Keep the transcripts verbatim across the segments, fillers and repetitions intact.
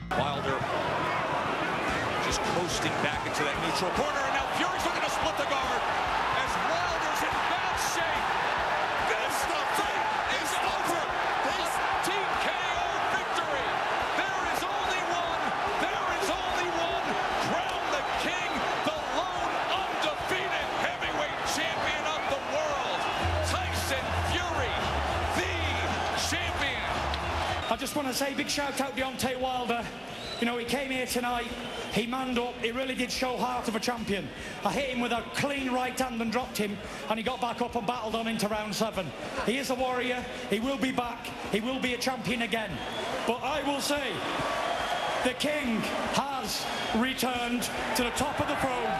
Wilder just coasting back into that neutral corner, and now Fury's looking to split the guard as Wilder's in bad shape. This the fight is over. This T K O victory. There is only one. There is only one. Crown the king, the lone undefeated heavyweight champion of the world, Tyson Fury, the champion. I just want to say big shout out to Deontay Wilder. You know, he came here tonight, he manned up, he really did show heart of a champion. I hit him with a clean right hand and dropped him, and he got back up and battled on into round seven. He is a warrior, he will be back, he will be a champion again. But I will say, the king has returned to the top of the throne.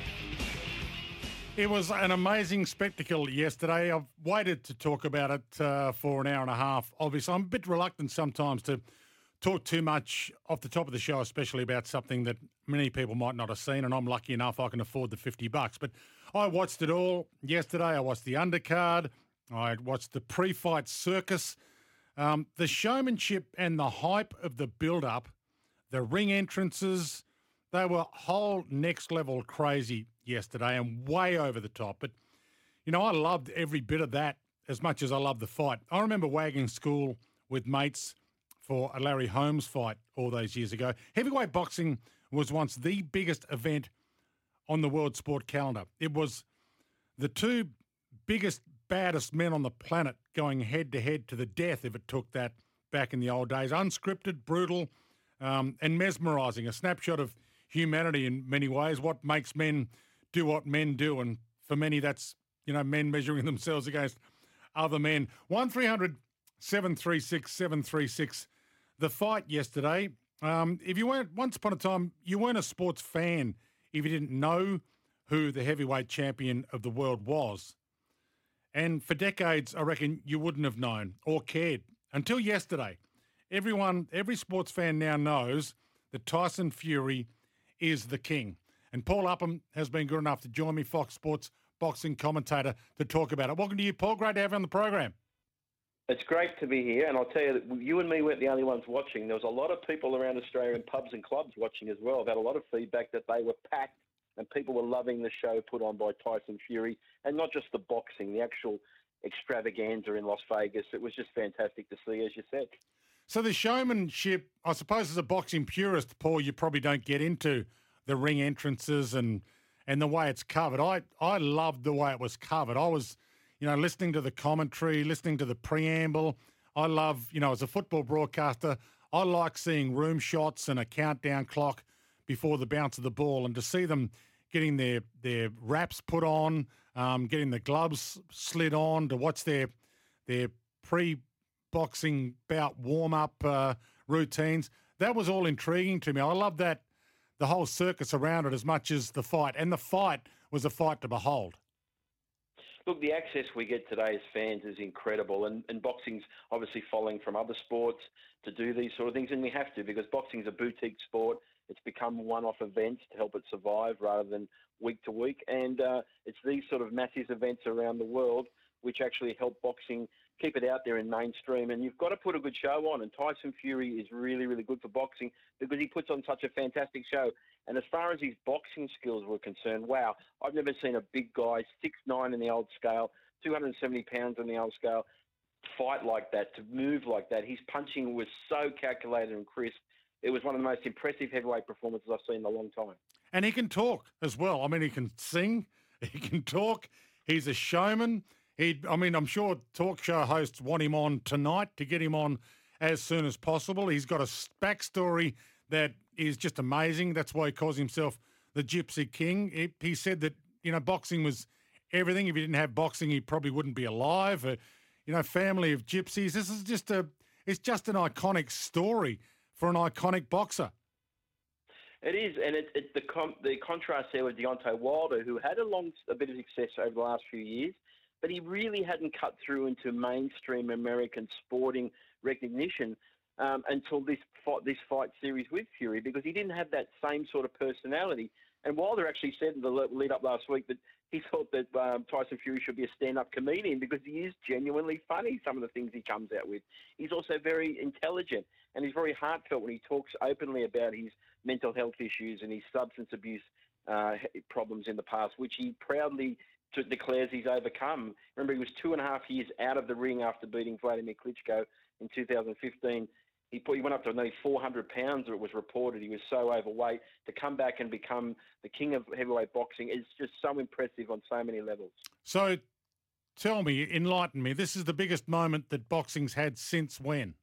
It was an amazing spectacle yesterday. I've waited to talk about it uh, for an hour and a half. Obviously, I'm a bit reluctant sometimes to talk too much off the top of the show, especially about something that many people might not have seen, and I'm lucky enough I can afford the fifty bucks. But I watched it all yesterday. I watched the undercard. I watched the pre-fight circus. Um, the showmanship and the hype of the build-up, the ring entrances, they were whole next-level crazy yesterday and way over the top. But, you know, I loved every bit of that as much as I loved the fight. I remember wagging school with mates for a Larry Holmes fight all those years ago. Heavyweight boxing was once the biggest event on the world sport calendar. It was the two biggest, baddest men on the planet going head-to-head to the death if it took that back in the old days. Unscripted, brutal, um, and mesmerising. A snapshot of humanity in many ways, what makes men do what men do. And for many, that's, you know, men measuring themselves against other men. one three hundred seven three six seven three six. The fight yesterday, um, if you weren't, once upon a time, you weren't a sports fan if you didn't know who the heavyweight champion of the world was. And for decades, I reckon you wouldn't have known or cared until yesterday. Everyone, every sports fan now knows that Tyson Fury is the king. And Paul Upham has been good enough to join me, Fox Sports boxing commentator, to talk about it. Welcome to you, Paul. Great to have you on the program. It's great to be here, and I'll tell you that you and me weren't the only ones watching. There was a lot of people around Australia in pubs and clubs watching as well. I've had a lot of feedback that they were packed and people were loving the show put on by Tyson Fury, and not just the boxing, the actual extravaganza in Las Vegas. It was just fantastic to see, as you said. So the showmanship, I suppose as a boxing purist, Paul, you probably don't get into the ring entrances and, and the way it's covered. I, I loved the way it was covered. I was... You know, listening to the commentary, listening to the preamble. I love, you know, as a football broadcaster, I like seeing room shots and a countdown clock before the bounce of the ball, and to see them getting their their wraps put on, um, getting the gloves slid on, to watch their their pre-boxing bout warm-up uh, routines. That was all intriguing to me. I love that, the whole circus around it as much as the fight. And the fight was a fight to behold. Look, the access we get today as fans is incredible, and, and boxing's obviously following from other sports to do these sort of things, and we have to, because boxing's a boutique sport. It's become one-off events to help it survive rather than week to week, and uh, it's these sort of massive events around the world which actually help boxing keep it out there in mainstream. And you've got to put a good show on, and Tyson Fury is really, really good for boxing because he puts on such a fantastic show. And as far as his boxing skills were concerned, wow, I've never seen a big guy, six nine in the old scale, two hundred seventy pounds on the old scale, fight like that, to move like that. His punching was so calculated and crisp. It was one of the most impressive heavyweight performances I've seen in a long time. And he can talk as well. I mean, he can sing, he can talk, he's a showman. He, I mean, I'm sure talk show hosts want him on tonight to get him on as soon as possible. He's got a backstory that is just amazing. That's why he calls himself the Gypsy King. He, he said that, you know, boxing was everything. If he didn't have boxing, he probably wouldn't be alive. Uh, you know, family of gypsies. This is just a, it's just an iconic story for an iconic boxer. It is, and it, it's the com- the contrast there with Deontay Wilder, who had a long a bit of success over the last few years, but he really hadn't cut through into mainstream American sporting recognition um, until this fight, this fight series with Fury, because he didn't have that same sort of personality. And Wilder actually said in the lead up last week that he thought that um, Tyson Fury should be a stand-up comedian because he is genuinely funny, some of the things he comes out with. He's also very intelligent, and he's very heartfelt when he talks openly about his mental health issues and his substance abuse uh, problems in the past, which he proudly to, declares he's overcome. Remember, he was two and a half years out of the ring after beating Vladimir Klitschko in two thousand fifteen. He, put, he went up to nearly four hundred pounds, or it was reported. He was so overweight. To come back and become the king of heavyweight boxing is just so impressive on so many levels. So tell me, enlighten me, this is the biggest moment that boxing's had since when?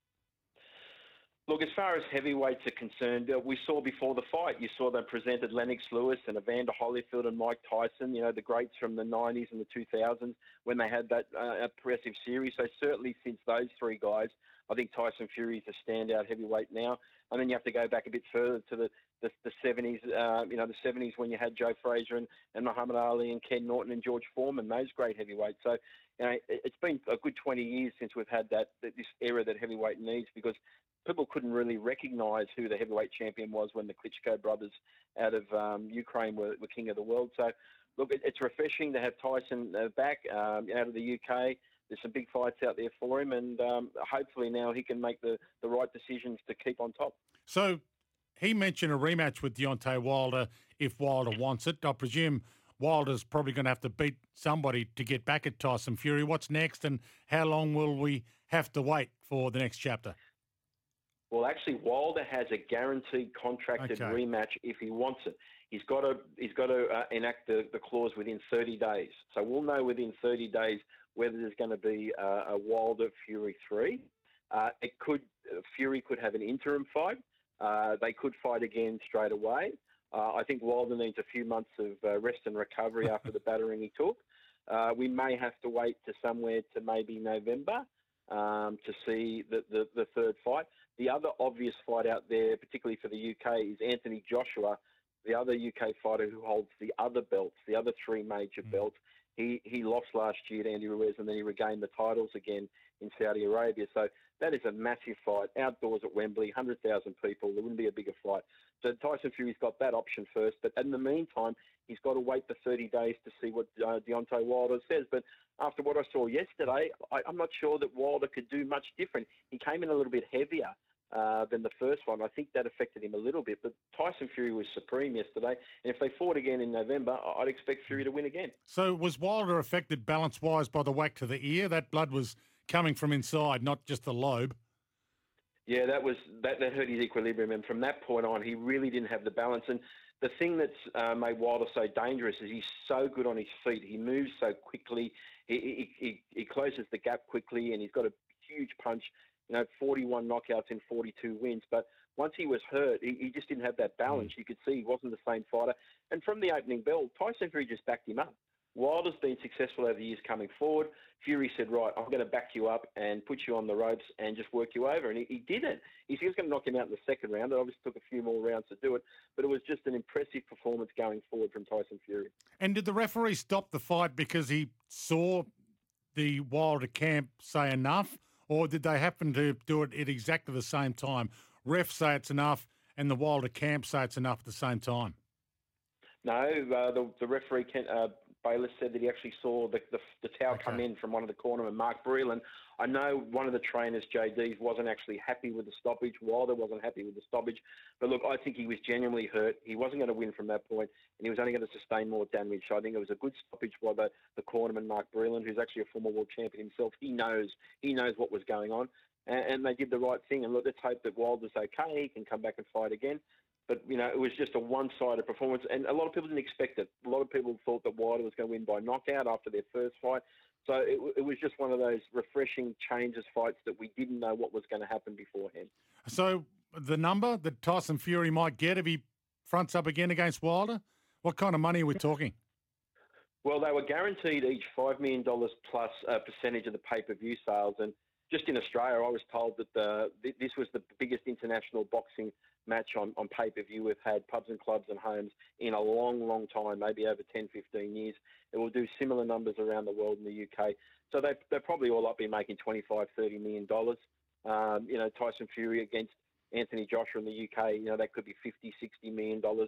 Look, as far as heavyweights are concerned, uh, we saw before the fight, you saw they presented Lennox Lewis and Evander Holyfield and Mike Tyson, you know, the greats from the nineties and the two thousands when they had that uh, impressive series. So certainly since those three guys, I think Tyson Fury is a standout heavyweight now. And then you have to go back a bit further to the, the, the seventies, uh, you know, the seventies when you had Joe Frazier and, and Muhammad Ali and Ken Norton and George Foreman, those great heavyweights. So, you know, it, it's been a good twenty years since we've had that, that this era that heavyweight needs, because people couldn't really recognise who the heavyweight champion was when the Klitschko brothers out of um, Ukraine were, were king of the world. So, look, it, it's refreshing to have Tyson uh, back um, out of the U K. There's some big fights out there for him, and um, hopefully now he can make the, the right decisions to keep on top. So he mentioned a rematch with Deontay Wilder if Wilder wants it. I presume Wilder's probably going to have to beat somebody to get back at Tyson Fury. What's next, and how long will we have to wait for the next chapter? Well, actually, Wilder has a guaranteed contracted Okay. rematch if he wants it. He's got to he's got to uh, enact the, the clause within thirty days. So we'll know within thirty days whether there's going to be uh, a Wilder Fury three. Uh, it could uh, Fury could have an interim fight. Uh, they could fight again straight away. Uh, I think Wilder needs a few months of uh, rest and recovery after the battering he took. Uh, we may have to wait to somewhere to maybe November um, to see the, the, the third fight. The other obvious fight out there, particularly for the U K, is Anthony Joshua, the other U K fighter who holds the other belts, the other three major mm. belts. He he lost last year to Andy Ruiz, and then he regained the titles again in Saudi Arabia. So that is a massive fight, outdoors at Wembley, one hundred thousand people. There wouldn't be a bigger fight. So Tyson Fury's got that option first. But in the meantime, he's got to wait the thirty days to see what uh, Deontay Wilder says. But after what I saw yesterday, I, I'm not sure that Wilder could do much different. He came in a little bit heavier uh, than the first one. I think that affected him a little bit. But Tyson Fury was supreme yesterday. And if they fought again in November, I'd expect Fury to win again. So was Wilder affected balance-wise by the whack to the ear? That blood was coming from inside, not just the lobe. Yeah, that was that, that hurt his equilibrium. And from that point on, he really didn't have the balance. And the thing that's uh, made Wilder so dangerous is he's so good on his feet. He moves so quickly. He, he, he, he closes the gap quickly, and he's got a huge punch. You know, forty-one knockouts in forty-two wins. But once he was hurt, he, he just didn't have that balance. Mm. You could see he wasn't the same fighter. And from the opening bell, Tyson Fury just backed him up. Wilder's been successful over the years coming forward. Fury said, right, I'm going to back you up and put you on the ropes and just work you over. And he, he did it. He was going to knock him out in the second round. It obviously took a few more rounds to do it, but it was just an impressive performance going forward from Tyson Fury. And did the referee stop the fight because he saw the Wilder camp say enough, or did they happen to do it at exactly the same time? Refs say it's enough and the Wilder camp say it's enough at the same time? No, uh, the, the referee, Ken, uh, Bayless, said that he actually saw the, the, the towel okay. come in from one of the cornermen, Mark Breland. I know one of the trainers, J D, wasn't actually happy with the stoppage. Wilder wasn't happy with the stoppage. But look, I think he was genuinely hurt. He wasn't going to win from that point, and he was only going to sustain more damage. So I think it was a good stoppage by the, the cornerman, Mark Breland, who's actually a former world champion himself. He knows, he knows what was going on, and, and they did the right thing. And look, let's hope that Wilder's okay. He can come back and fight again. But, you know, it was just a one-sided performance, and a lot of people didn't expect it. A lot of people thought that Wilder was going to win by knockout after their first fight. So it, it was just one of those refreshing changes fights that we didn't know what was going to happen beforehand. So the number that Tyson Fury might get if he fronts up again against Wilder, what kind of money are we talking? Well, they were guaranteed each five million dollars plus a percentage of the pay-per-view sales, and just in Australia, I was told that the, this was the biggest international boxing match on, on pay-per-view we've had, pubs and clubs and homes, in a long, long time, maybe over ten, fifteen years. It will do similar numbers around the world in the U K. So they, they'll probably all up be making twenty-five, thirty million dollars. Um, you know, Tyson Fury against Anthony Joshua in the U K, you know, that could be fifty, sixty million dollars.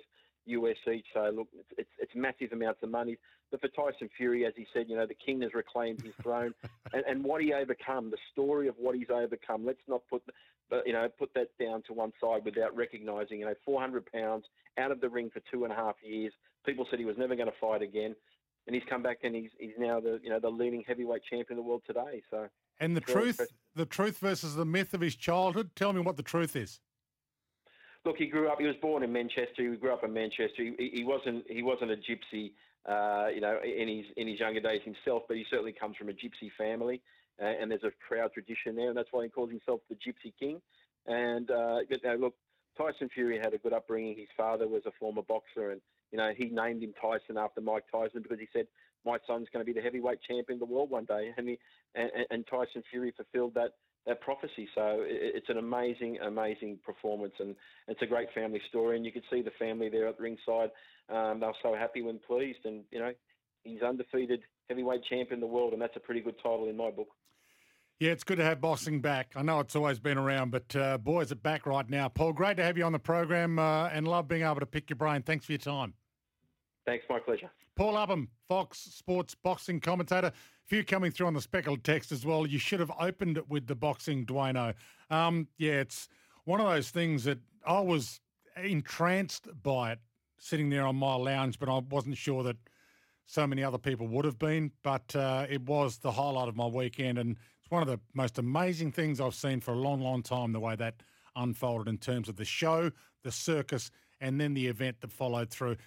U S each. So look, it's, it's it's massive amounts of money. But for Tyson Fury, as he said, you know, the king has reclaimed his throne, and, and what he overcome, the story of what he's overcome. Let's not put, but you know, put that down to one side without recognising, you know, four hundred pounds out of the ring for two and a half years. People said he was never going to fight again, and he's come back and he's he's now the you know the leading heavyweight champion of the world today. So. And the truth, the truth versus the myth of his childhood. Tell me what the truth is. Look, he grew up. He was born in Manchester. He grew up in Manchester. He, he wasn't. He wasn't a gypsy, uh, you know, in his in his younger days himself. But he certainly comes from a gypsy family, uh, and there's a proud tradition there, and that's why he calls himself the Gypsy King. And uh, but uh, look, Tyson Fury had a good upbringing. His father was a former boxer, and you know he named him Tyson after Mike Tyson because he said my son's going to be the heavyweight champion of the world one day. And he, and, and Tyson Fury fulfilled that. that prophecy. So it's an amazing, amazing performance, and it's a great family story. And you could see the family there at the ringside. Um, they were so happy and pleased. And, you know, he's undefeated heavyweight champion of the world, and that's a pretty good title in my book. Yeah, it's good to have boxing back. I know it's always been around, but uh, boy, is it back right now. Paul, great to have you on the program uh, and love being able to pick your brain. Thanks for your time. Thanks, my pleasure. Paul Upham, Fox Sports boxing commentator. A few coming through on the speckled text as well. You should have opened it with the boxing, Dwayno. Um, yeah, it's one of those things that I was entranced by it, sitting there on my lounge, but I wasn't sure that so many other people would have been. But uh, it was the highlight of my weekend, and it's one of the most amazing things I've seen for a long, long time, the way that unfolded in terms of the show, the circus, and then the event that followed through.